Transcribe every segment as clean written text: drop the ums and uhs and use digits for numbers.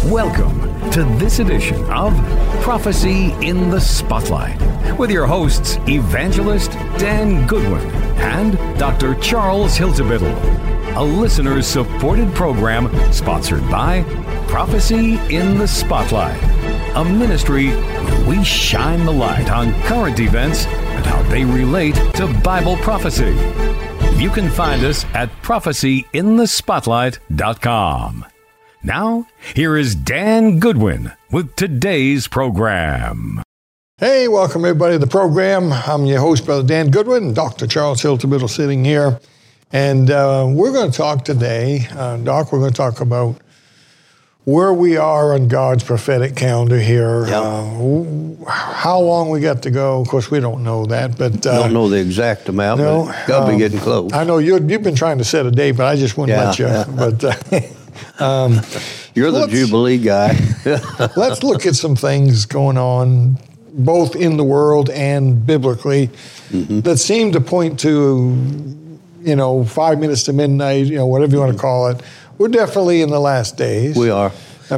Welcome to this edition of Prophecy in the Spotlight with your hosts, Evangelist Dan Goodwin and Dr. Charles Hiltebittle, a listener-supported program sponsored by Prophecy in the Spotlight, a ministry where we shine the light on current events and how they relate to Bible prophecy. You can find us at prophecyinthespotlight.com. Now, here is Dan Goodwin with today's program. Hey, welcome everybody to the program. I'm your host, Brother Dan Goodwin, Dr. Charles Hiltebittle sitting here. And we're going to talk today, Doc, we're going to talk about where we are on God's prophetic calendar here. Yep. How long we got to go. Of course, we don't know that. But don't know the exact amount, no, but got to be getting close. I know you've been trying to set a date, but I just wouldn't let you. But you're the Jubilee guy. Let's look at some things going on, both in the world and biblically, that seem to point to, 5 minutes to midnight, whatever you want to call it. We're definitely in the last days. We are.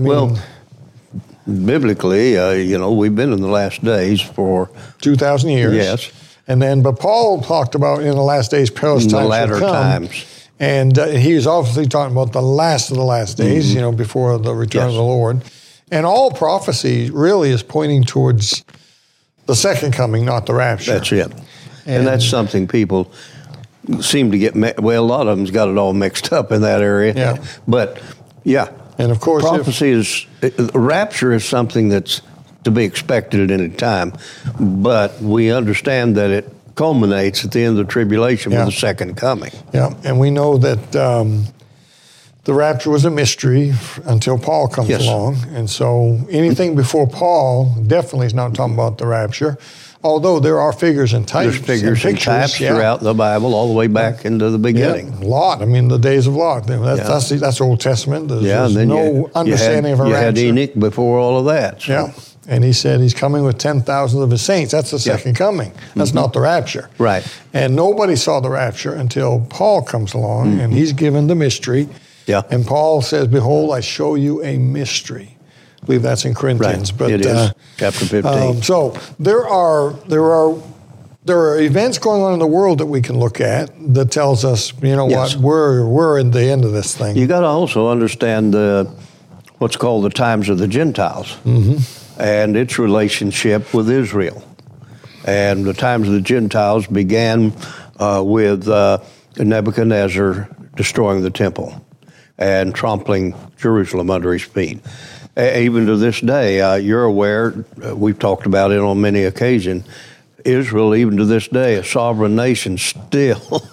Biblically, we've been in the last days for 2,000 years. Yes. But Paul talked about in the last days, perilous times, the latter times. And he was obviously talking about the last of the last days, before the return of the Lord. And all prophecy really is pointing towards the second coming, not the rapture. That's it. And that's something people seem to get, a lot of them's got it all mixed up in that area. Yeah. But, and of course, prophecy rapture is something that's to be expected at any time. But we understand that it culminates at the end of the tribulation with the second coming. Yeah, and we know that the rapture was a mystery until Paul comes along. And so anything before Paul definitely is not talking about the rapture. Although there are figures and types. There's figures and types throughout the Bible, all the way back into the beginning. Yeah, Lot. The days of Lot. That's Old Testament. There's and then no understanding of a rapture. You had Enoch before all of that. So. Yeah, and he said he's coming with 10,000 of his saints. That's the second coming. That's not the rapture. Right. And nobody saw the rapture until Paul comes along, and he's given the mystery. Yeah. And Paul says, "Behold, I show you a mystery." I believe that's in Corinthians. Right. But it is. Chapter 15. So there are events going on in the world that we can look at that tells us, what, we're in the end of this thing. You got to also understand what's called the times of the Gentiles and its relationship with Israel. And the times of the Gentiles began with Nebuchadnezzar destroying the temple and trampling Jerusalem under his feet. Even to this day, you're aware, we've talked about it on many occasions, Israel, even to this day, a sovereign nation, still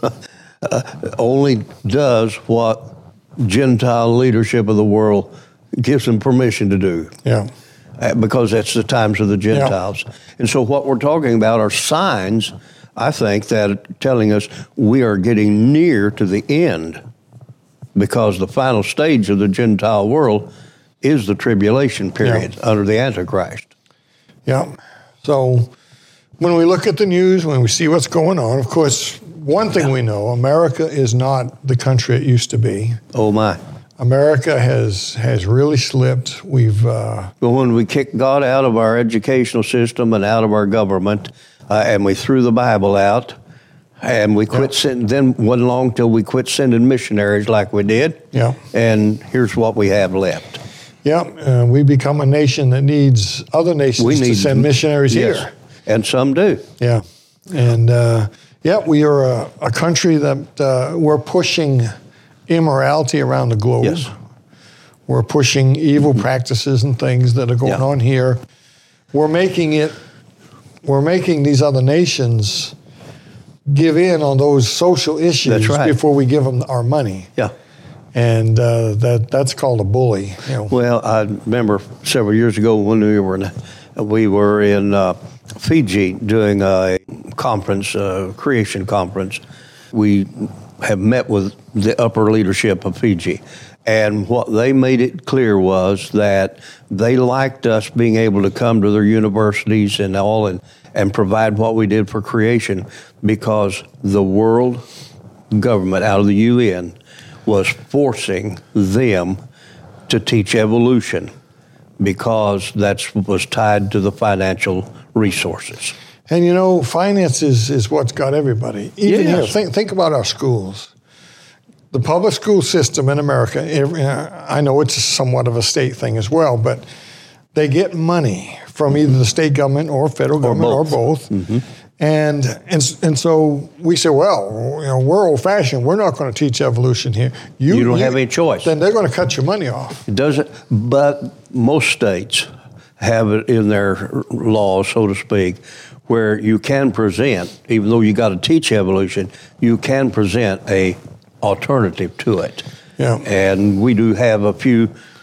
only does what Gentile leadership of the world gives them permission to do. Yeah. Because that's the times of the Gentiles. Yeah. And so what we're talking about are signs, I think, that are telling us we are getting near to the end, because the final stage of the Gentile world is the tribulation period under the Antichrist. Yeah. So when we look at the news, when we see what's going on, of course, one thing we know, America is not the country it used to be. Oh, my. America has really slipped. But when we kicked God out of our educational system and out of our government, and we threw the Bible out, and we quit sending, then wasn't long till we quit sending missionaries like we did. Yeah. And here's what we have left. Yeah, we become a nation that needs other nations to send missionaries here. And some do. Yeah. And, we are a country that we're pushing immorality around the globe. Yes. We're pushing evil practices and things that are going on here. We're making these other nations give in on those social issues before we give them our money. Yeah. And that's called a bully. Well, I remember several years ago when we were in Fiji doing a conference, creation conference. We have met with the upper leadership of Fiji. And what they made it clear was that they liked us being able to come to their universities and all and provide what we did for creation, because the world government out of the UN was forcing them to teach evolution because that was tied to the financial resources. And you know, finance is what's got everybody. Even Yes. here, think about our schools. The public school system in America, I know it's somewhat of a state thing as well, but they get money from either the state government or federal government or both. And so we say, well, you know, we're old-fashioned. We're not going to teach evolution here. You don't have any choice. Then they're going to cut your money off. It doesn't, but most states have it in their laws, so to speak, where you can present, even though you got to teach evolution, you can present a alternative to it. Yeah. And we do have a few,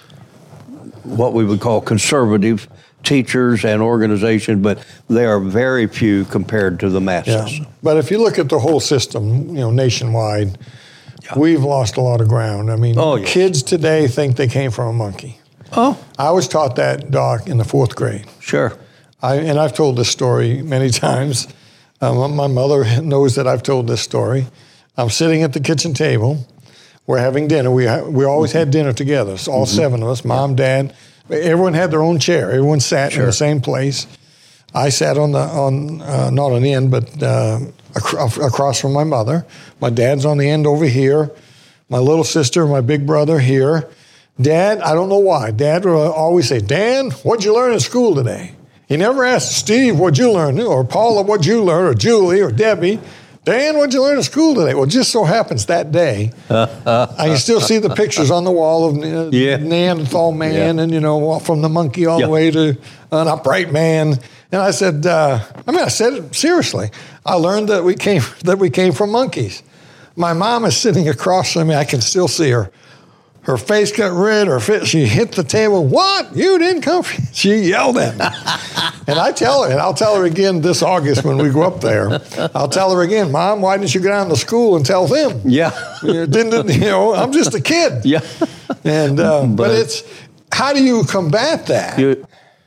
what we would call conservative teachers and organizations, but they are very few compared to the masses. Yeah. But if you look at the whole system, you know, nationwide, we've lost a lot of ground. I mean, kids today think they came from a monkey. Oh. I was taught that, Doc, in the 4th grade. Sure. And I've told this story many times. My mother knows that I've told this story. I'm sitting at the kitchen table. We're having dinner. We always had dinner together. So all 7 of us, Mom, Dad. Everyone had their own chair. Everyone sat in the same place. I sat not on the end, but across from my mother. My dad's on the end over here. My little sister, my big brother here. Dad, I don't know why. Dad would always say, Dan, what'd you learn in school today? He never asked Steve, what'd you learn? Or Paula, what'd you learn? Or Julie or Debbie. Dan, what'd you learn in school today? Well, it just so happens that day, I can still see the pictures on the wall of Neanderthal man and, you know, from the monkey all the way to an upright man. And I said, I said it seriously. I learned that we came from monkeys. My mom is sitting across from me. I can still see her. Her face got red. She hit the table. What? You didn't come from... She yelled at me. And I tell her, and I'll tell her again this August when we go up there. I'll tell her again, Mom, why didn't you go down to school and tell them? Yeah. I'm just a kid. Yeah. And but it's, how do you combat that?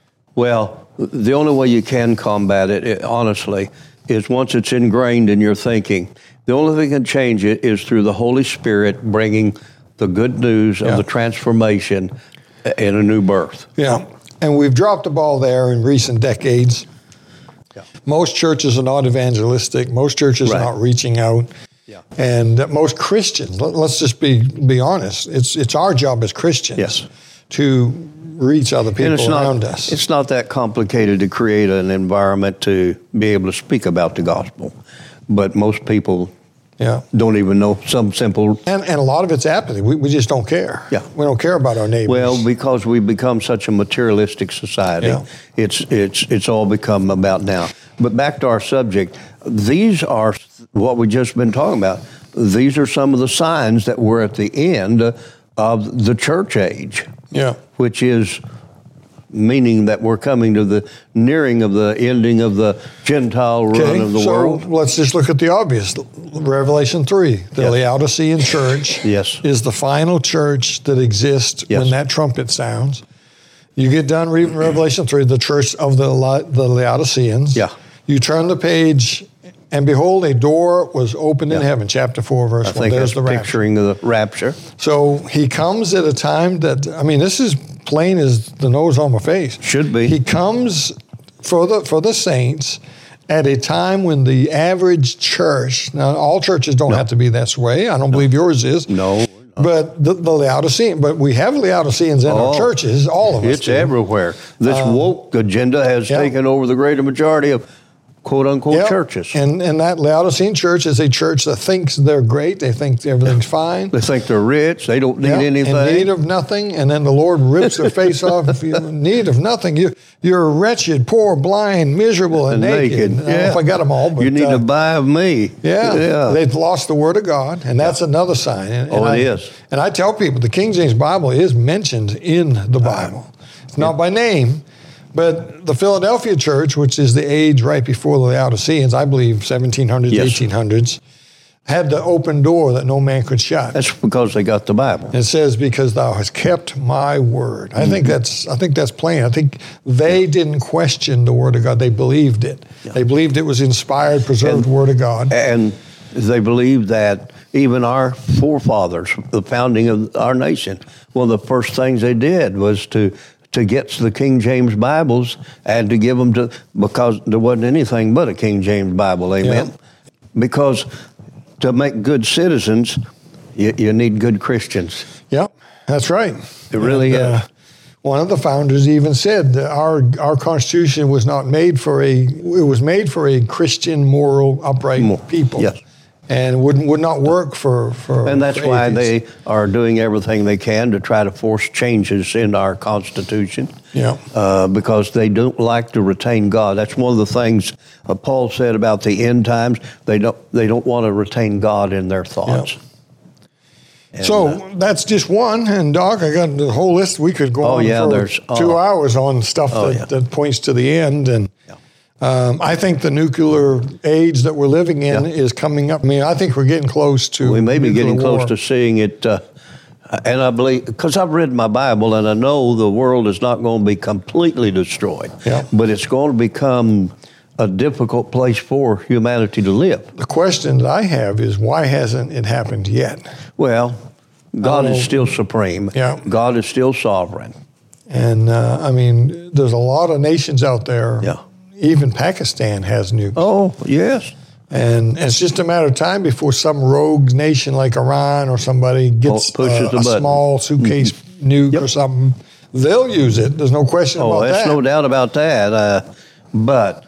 Well, the only way you can combat it, honestly, is once it's ingrained in your thinking. The only thing that can change it is through the Holy Spirit bringing the good news of the transformation in a new birth. Yeah, and we've dropped the ball there in recent decades. Yeah. Most churches are not evangelistic. Most churches are not reaching out. Yeah. And most Christians, let's just be honest, it's our job as Christians to reach other people around us. It's not that complicated to create an environment to be able to speak about the gospel, but most people don't even know some simple... And a lot of it's apathy. We just don't care. Yeah. We don't care about our neighbors. Well, because we've become such a materialistic society, it's all become about now. But back to our subject, these are what we've just been talking about. These are some of the signs that we're at the end of the church age, which is... meaning that we're coming to the nearing of the ending of the Gentile run of the world. Let's just look at the obvious. Revelation 3, the Laodicean church is the final church that exists when that trumpet sounds. You get done reading Revelation 3, the church of the Laodiceans. Yeah. You turn the page, and behold, a door was opened in heaven, chapter 4, verse 1. I think there's that's the picturing the rapture. So he comes at a time that, this is plain as the nose on my face. Should be. He comes for the saints at a time when the average church, now all churches don't have to be this way. I don't believe yours is. No. But the Laodicean, but we have Laodiceans in our churches, all of us. It's everywhere. This woke agenda has taken over the greater majority of quote-unquote churches. And that Laodicean church is a church that thinks they're great. They think everything's fine. They think they're rich. They don't need anything. In need of nothing. And then the Lord rips their face off. If you're in need of nothing, you're wretched, poor, blind, miserable, and naked. I don't know if I got them all. But, you need to buy of me. Yeah. They've lost the Word of God, and that's another sign. And it is. And I tell people, the King James Bible is mentioned in the Bible. It's not by name. But the Philadelphia church, which is the age right before the Laodiceans, I believe 1700s, 1800s, had the open door that no man could shut. That's because they got the Bible. It says, because thou hast kept my word. I think that's plain. I think they didn't question the Word of God. They believed it. Yeah. They believed it was inspired, preserved Word of God. And they believed that even our forefathers, the founding of our nation, one of the first things they did was to to get the King James Bibles and to give them to, because there wasn't anything but a King James Bible, amen? Yeah. Because to make good citizens, you need good Christians. Yep, that's right. It really is. One of the founders even said that our Constitution was not made for it was made for a Christian, moral, upright people. Yes. And would not work for and that's for why atheists. they are doing everything they can to try to force changes in our Constitution. Yeah. Because they don't like to retain God. That's one of the things Paul said about the end times. They don't want to retain God in their thoughts. Yeah. And, so that's just one, and Doc, I got the whole list. We could go on for there's 2 hours on stuff that points to the end, and I think the nuclear age that we're living in is coming up. I mean, I think we're getting close to. We may be getting war. close to seeing it, and I believe, because I've read my Bible, and I know the world is not going to be completely destroyed, but it's going to become a difficult place for humanity to live. The question that I have is, why hasn't it happened yet? Well, God is still supreme. Yeah. God is still sovereign. And, I mean, there's a lot of nations out there. Yeah. Even Pakistan has nukes. Oh, yes. And it's just a matter of time before some rogue nation like Iran or somebody gets a small suitcase nuke or something. They'll use it. There's no question about that. Oh, there's no doubt about that. But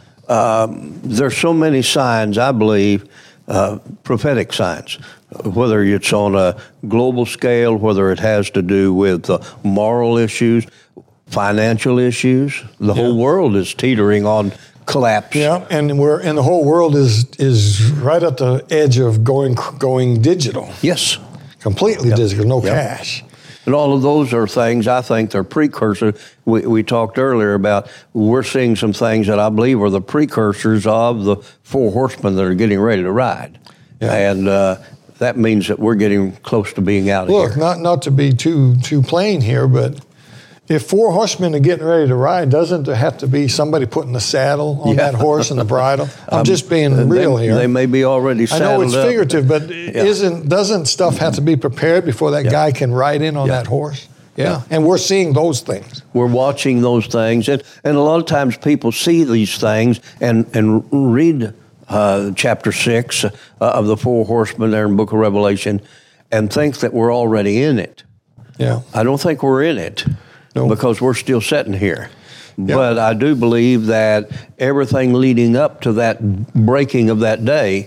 there's so many signs, I believe, prophetic signs, whether it's on a global scale, whether it has to do with moral issues, financial issues. The whole world is teetering on collapse. Yeah, and the whole world is right at the edge of going digital. Yes. Completely digital, no cash. And all of those are things, I think, they're precursors. We talked earlier about, we're seeing some things that I believe are the precursors of the 4 horsemen that are getting ready to ride. Yeah. And that means that we're getting close to being out of here. Look, not to be too plain here, but if 4 horsemen are getting ready to ride, doesn't there have to be somebody putting the saddle on that horse and the bridle? I'm just being real here. They may be already saddled up. I know it's figurative, but doesn't stuff have to be prepared before that guy can ride in on that horse? Yeah, and we're seeing those things. We're watching those things, and a lot of times people see these things and read chapter 6 of the 4 horsemen there in the book of Revelation and think that we're already in it. Yeah, I don't think we're in it. No. Because we're still sitting here. Yep. But I do believe that everything leading up to that breaking of that day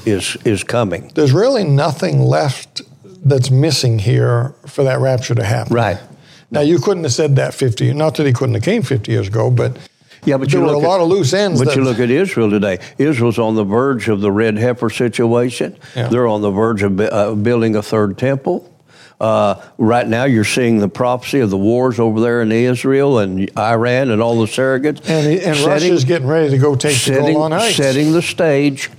is coming. There's really nothing left that's missing here for that rapture to happen. Right. Now, you couldn't have said that 50, not that he couldn't have came 50 years ago, but there were a lot of loose ends. But you look at Israel today. Israel's on the verge of the red heifer situation. Yeah. They're on the verge of building a 3rd temple. Right now, you're seeing the prophecy of the wars over there in Israel and Iran and all the surrogates. And Russia's getting ready to go take the Golan Heights. Setting the stage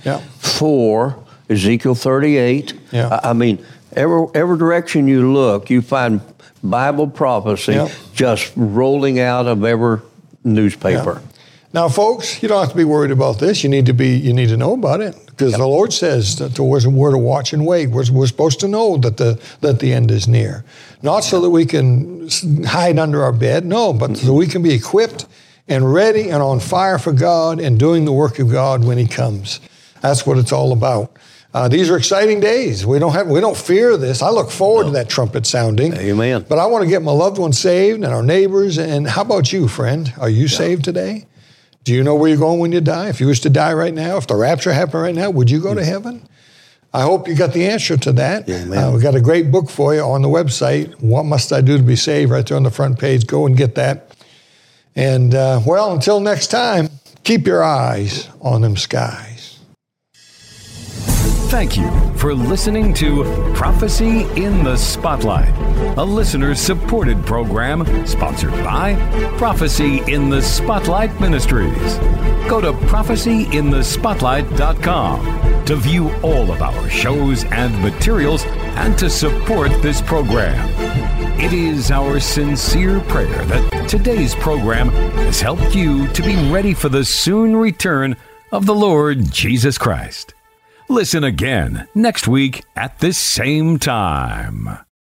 for Ezekiel 38. Yeah. I mean, every direction you look, you find Bible prophecy just rolling out of every newspaper. Yeah. Now, folks, you don't have to be worried about this. You need to know about it, because the Lord says that we're to watch and wait. We're supposed to know that the end is near, not so that we can hide under our bed. No, but so we can be equipped and ready and on fire for God and doing the work of God when He comes. That's what it's all about. These are exciting days. We don't fear this. I look forward to that trumpet sounding. Amen. But I want to get my loved ones saved and our neighbors. And how about you, friend? Are you saved today? Do you know where you're going when you die? If you was to die right now, if the rapture happened right now, would you go to heaven? I hope you got the answer to that. We've got a great book for you on the website, What Must I Do to Be Saved, right there on the front page. Go and get that. And, until next time, keep your eyes on them skies. Thank you for listening to Prophecy in the Spotlight, a listener-supported program sponsored by Prophecy in the Spotlight Ministries. Go to prophecyinthespotlight.com to view all of our shows and materials and to support this program. It is our sincere prayer that today's program has helped you to be ready for the soon return of the Lord Jesus Christ. Listen again next week at this same time.